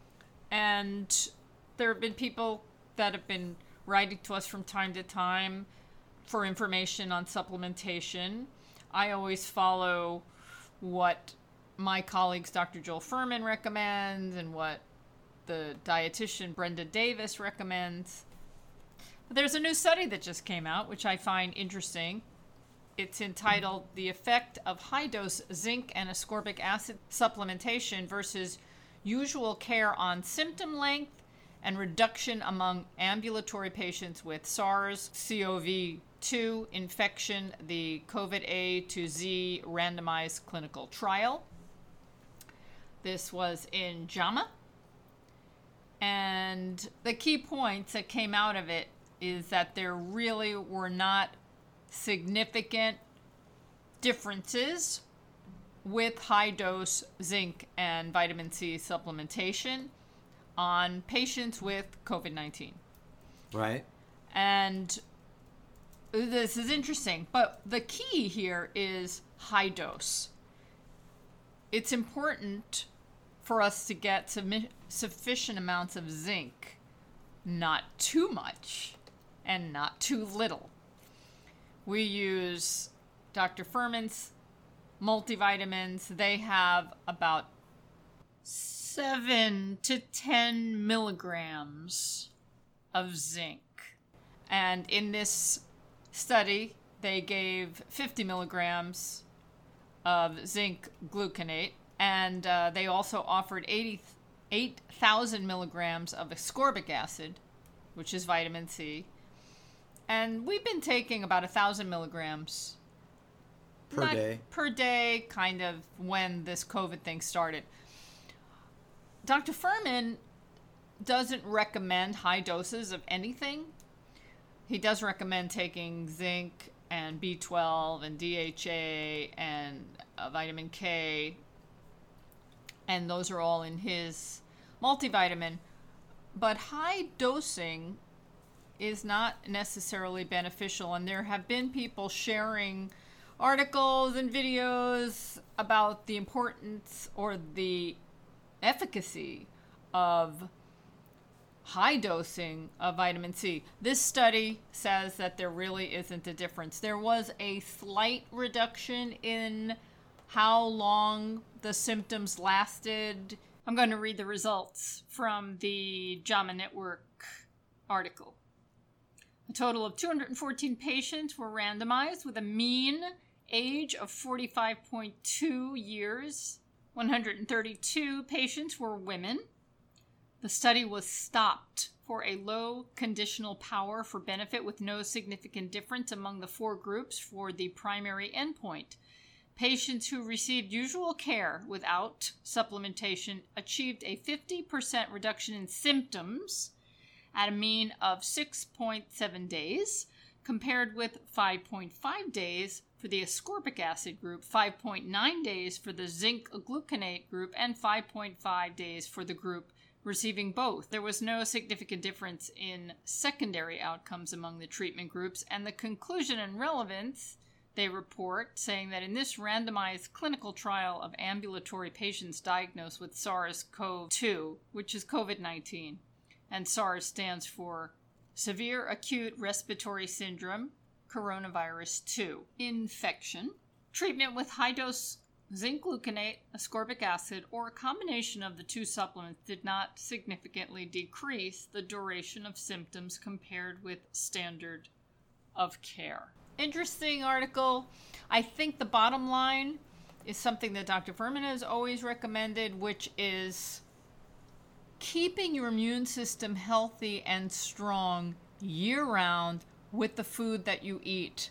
and there have been people that have been writing to us from time to time for information on supplementation. I always follow what my colleagues Dr. Joel Furman recommends and what the dietitian Brenda Davis recommends. But there's a new study that just came out, which I find interesting. It's entitled The Effect of High-Dose Zinc and Ascorbic Acid Supplementation versus Usual Care on Symptom Length and Reduction Among Ambulatory Patients with SARS-CoV-2 Infection, the COVID-A to Z Randomized Clinical Trial. This was in JAMA. And the key points that came out of it is that there really were not significant differences with high-dose zinc and vitamin C supplementation on patients with COVID-19. Right. And this is interesting, but the key here is high dose. It's important for us to get sufficient amounts of zinc, not too much and not too little. We use Dr. Furman's multivitamins. They have about 7 to 10 milligrams of zinc. And in this study, they gave 50 milligrams of zinc gluconate, and they also offered 8,000 milligrams of ascorbic acid, which is vitamin C. And we've been taking about 1,000 milligrams per day, kind of when this COVID thing started. Dr. Furman doesn't recommend high doses of anything. He does recommend taking zinc and B12 and DHA and vitamin K, and those are all in his multivitamin. But high dosing is not necessarily beneficial, and there have been people sharing articles and videos about the importance or the efficacy of high dosing of vitamin C. This study says that there really isn't a difference. There was a slight reduction in how long the symptoms lasted. I'm going to read the results from the JAMA Network article. A total of 214 patients were randomized with a mean age of 45.2 years. 132 patients were women. The study was stopped for a low conditional power for benefit with no significant difference among the 4 groups for the primary endpoint. Patients who received usual care without supplementation achieved a 50% reduction in symptoms at a mean of 6.7 days, compared with 5.5 days for the ascorbic acid group, 5.9 days for the zinc gluconate group, and 5.5 days for the group receiving both. There was no significant difference in secondary outcomes among the treatment groups, and the conclusion and relevance, they report, saying that in this randomized clinical trial of ambulatory patients diagnosed with SARS-CoV-2, which is COVID-19, and SARS stands for Severe Acute Respiratory Syndrome, Coronavirus 2 infection, treatment with high-dose zinc gluconate, ascorbic acid, or a combination of the 2 supplements did not significantly decrease the duration of symptoms compared with standard of care. Interesting article. I think the bottom line is something that Dr. Furman has always recommended, which is keeping your immune system healthy and strong year-round with the food that you eat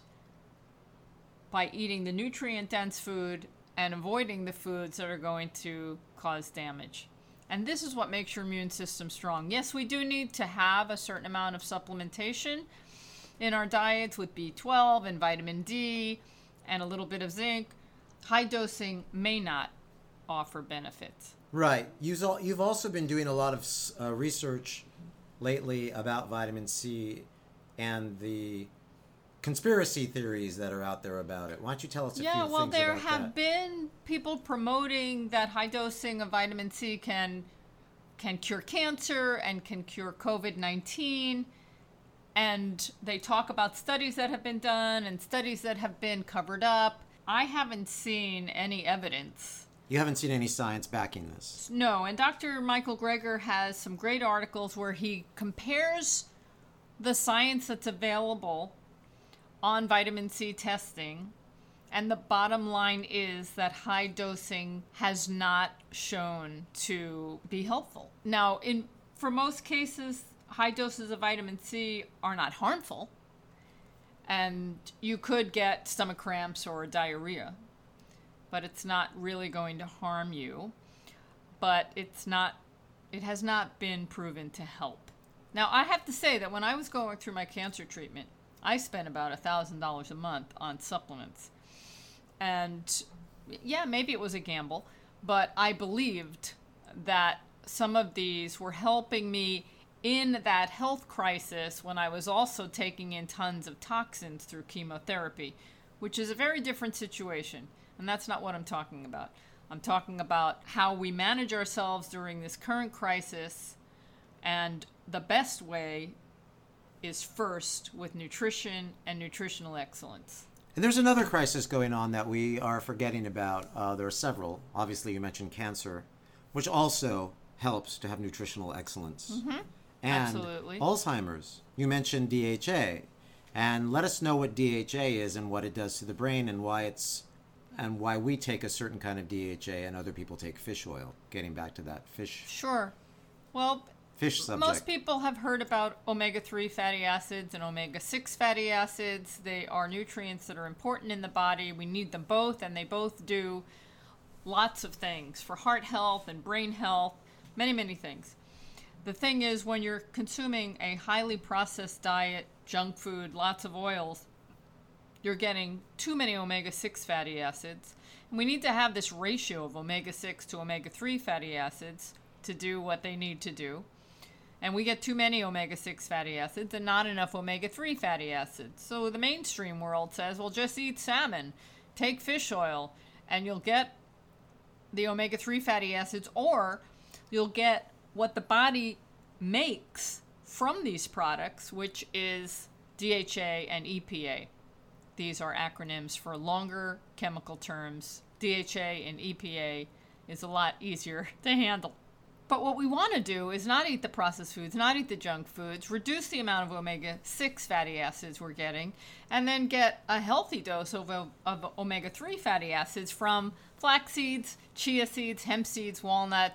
by eating the nutrient-dense food and avoiding the foods that are going to cause damage. And this is what makes your immune system strong. Yes, we do need to have a certain amount of supplementation in our diets with B12 and vitamin D and a little bit of zinc. High dosing may not offer benefits. Right. You've also been doing a lot of research lately about vitamin C and the conspiracy theories that are out there about it. Why don't you tell us a few things about that? Yeah, well, there have been people promoting that high dosing of vitamin C can cure cancer and can cure COVID-19. And they talk about studies that have been done and studies that have been covered up. I haven't seen any evidence. You haven't seen any science backing this? No, and Dr. Michael Greger has some great articles where he compares the science that's available on vitamin C testing, and the bottom line is that high dosing has not shown to be helpful. Now, for most cases, high doses of vitamin C are not harmful, and you could get stomach cramps or diarrhea, but it's not really going to harm you. But it has not been proven to help. Now, I have to say that when I was going through my cancer treatment, I spent about $1,000 a month on supplements. And yeah, maybe it was a gamble, but I believed that some of these were helping me in that health crisis when I was also taking in tons of toxins through chemotherapy, which is a very different situation. And that's not what I'm talking about. I'm talking about how we manage ourselves during this current crisis, and the best way is first with nutrition and nutritional excellence. And there's another crisis going on that we are forgetting about. There are several. Obviously, you mentioned cancer, which also helps to have nutritional excellence. Mm-hmm. And absolutely. Alzheimer's. You mentioned DHA. And let us know what DHA is and what it does to the brain and why we take a certain kind of DHA and other people take fish oil. Getting back to that fish. Sure. Well, fish subject. Most people have heard about omega-3 fatty acids and omega-6 fatty acids. They are nutrients that are important in the body. We need them both, and they both do lots of things for heart health and brain health, many, many things. The thing is, when you're consuming a highly processed diet, junk food, lots of oils, you're getting too many omega-6 fatty acids. And we need to have this ratio of omega-6 to omega-3 fatty acids to do what they need to do. And we get too many omega-6 fatty acids and not enough omega-3 fatty acids. So the mainstream world says, well, just eat salmon, take fish oil, and you'll get the omega-3 fatty acids, or you'll get what the body makes from these products, which is DHA and EPA. These are acronyms for longer chemical terms. DHA and EPA is a lot easier to handle. But what we want to do is not eat the processed foods, not eat the junk foods, reduce the amount of omega-6 fatty acids we're getting, and then get a healthy dose of omega-3 fatty acids from flax seeds, chia seeds, hemp seeds, walnuts,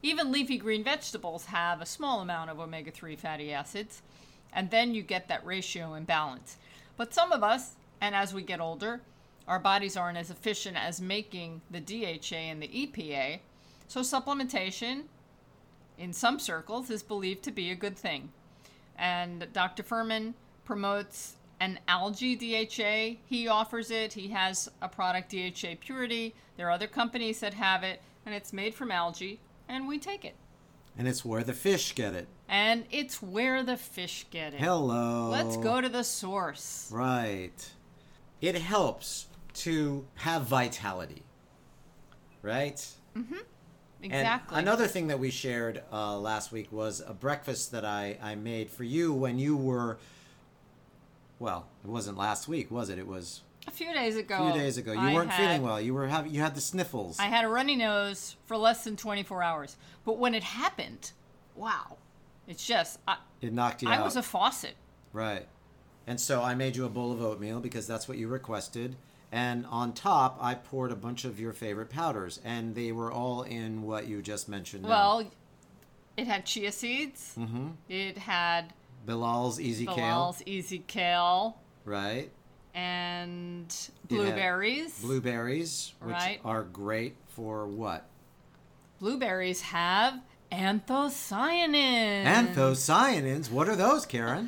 Even leafy green vegetables have a small amount of omega-3 fatty acids, and then you get that ratio in balance. But some of us, and as we get older, our bodies aren't as efficient as making the DHA and the EPA, so supplementation in some circles is believed to be a good thing. And Dr. Furman promotes an algae DHA. He offers it. He has a product, DHA Purity. There are other companies that have it, and it's made from algae, and we take it. And it's where the fish get it. And it's where the fish get it. Hello. Let's go to the source. Right. It helps to have vitality, right? Mm-hmm. Exactly. And another thing that we shared last week was a breakfast that I made for you when you were, well, it wasn't last week, was it? It was a few days ago. You weren't feeling well. You had the sniffles. I had a runny nose for less than 24 hours. But when it happened, wow. It's just... it knocked you out. I was a faucet. Right. And so I made you a bowl of oatmeal because that's what you requested. And on top, I poured a bunch of your favorite powders. And they were all in what you just mentioned. Well, it had chia seeds. Mm-hmm. It had... Bilal's Easy Kale. Bilal's Easy Kale. Right. And blueberries. Blueberries, which right. are great for what? Blueberries have anthocyanins. Anthocyanins? What are those, Karen?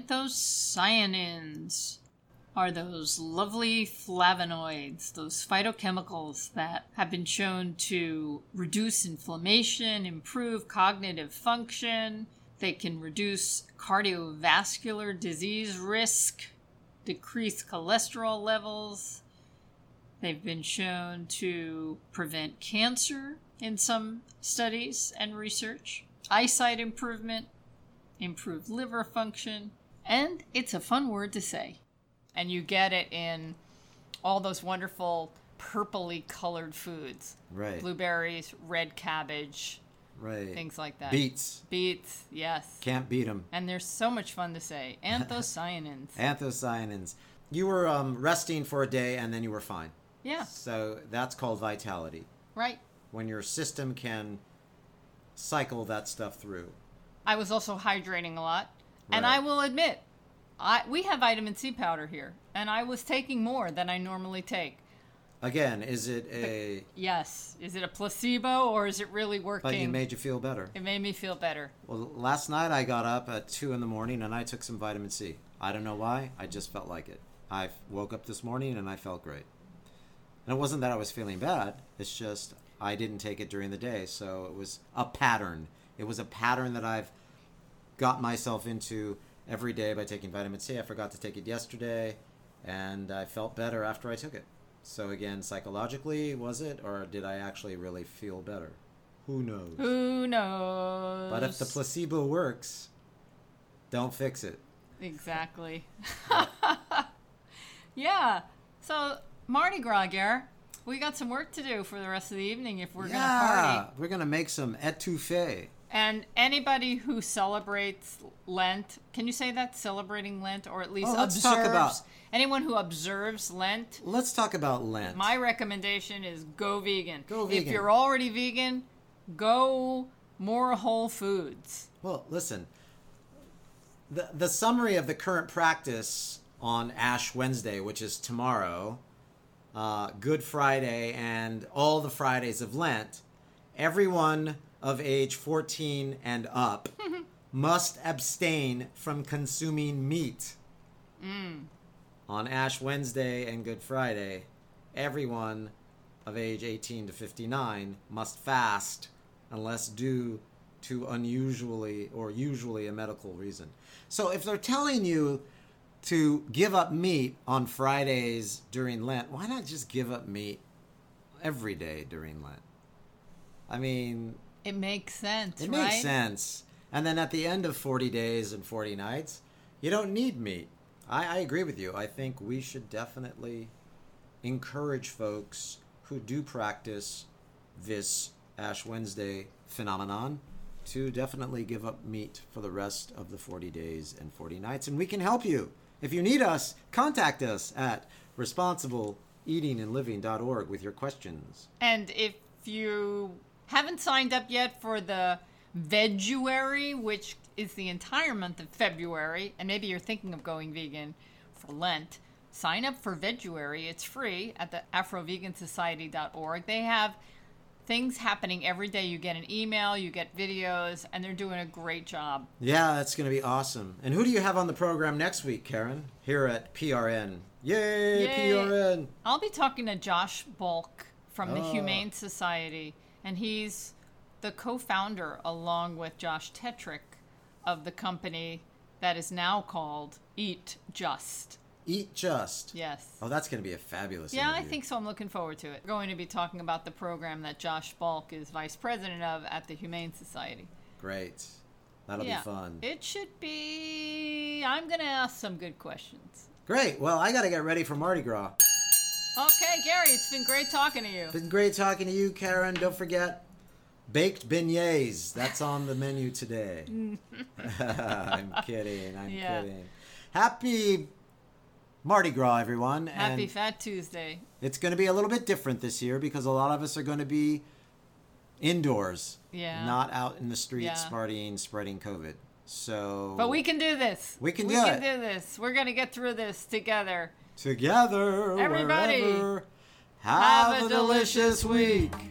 Anthocyanins are those lovely flavonoids, those phytochemicals that have been shown to reduce inflammation, improve cognitive function. They can reduce cardiovascular disease risk, decrease cholesterol levels. They've been shown to prevent cancer in some studies and research, eyesight improvement, improve liver function, and it's a fun word to say. And you get it in all those wonderful purpley colored foods. Right. Blueberries, red cabbage, right. Things like that. Beets, yes. Can't beat them. And they're so much fun to say. Anthocyanins. Anthocyanins. You were resting for a day and then you were fine. Yeah. So that's called vitality. Right. When your system can cycle that stuff through. I was also hydrating a lot. Right. And I will admit, we have vitamin C powder here. And I was taking more than I normally take. Again, is it a... Yes. Is it a placebo or is it really working? But it made you feel better. It made me feel better. Well, last night I got up at 2 in the morning and I took some vitamin C. I don't know why. I just felt like it. I woke up this morning and I felt great. And it wasn't that I was feeling bad. It's just I didn't take it during the day. So it was a pattern. It was a pattern that I've got myself into every day by taking vitamin C. I forgot to take it yesterday and I felt better after I took it. So again, psychologically, was it? Or did I actually really feel better? Who knows? Who knows? But if the placebo works, don't fix it. Exactly. Yeah. So, Mardi Gras, Gare, we got some work to do for the rest of the evening if we're going to party. We're going to make some etouffee. And anybody who celebrates Lent, can you say that? Celebrating Lent, or at least let's observes? talk about... Anyone who observes Lent. Let's talk about Lent. My recommendation is go vegan. Go vegan. If you're already vegan, go more whole foods. Well, listen. The summary of the current practice on Ash Wednesday, which is tomorrow, Good Friday, and all the Fridays of Lent, everyone of age 14 and up must abstain from consuming meat. On Ash Wednesday and Good Friday, everyone of age 18 to 59 must fast unless due to unusually or usually a medical reason. So if they're telling you to give up meat on Fridays during Lent, why not just give up meat every day during Lent? I mean... It makes sense, It right? makes sense. And then at the end of 40 days and 40 nights, you don't need meat. I agree with you. I think we should definitely encourage folks who do practice this Ash Wednesday phenomenon to definitely give up meat for the rest of the 40 days and 40 nights. And we can help you. If you need us, contact us at responsibleeatingandliving.org with your questions. And if you Haven't signed up yet for the Veguary, which is the entire month of February, and maybe you're thinking of going vegan for Lent. Sign up for Veguary. It's free at the AfroVeganSociety.org. They have things happening every day. You get an email, you get videos, and they're doing a great job. Yeah, that's going to be awesome. And who do you have on the program next week, Karen? Here at PRN. Yay, PRN! I'll be talking to Josh Bulk from the Humane Society, and he's the co-founder, along with Josh Tetrick, of the company that is now called Eat Just. Eat Just. Yes. Oh, that's going to be a fabulous Yeah, interview. I think so. I'm looking forward to it. We're going to be talking about the program that Josh Bulk is vice president of at the Humane Society. Great. That'll be fun. It should be... I'm going to ask some good questions. Great. Well, I got to get ready for Mardi Gras. Okay, Gary, it's been great talking to you. Been great talking to you, Karen. Don't forget, baked beignets. That's on the menu today. I'm kidding. I'm kidding. Happy Mardi Gras, everyone. Happy and Fat Tuesday. it's going to be a little bit different this year because a lot of us are going to be indoors. Yeah. Not out in the streets partying, spreading COVID. So. But we can do this. We can do this. We're going to get through this together. Together, Everybody, wherever. Have a delicious week.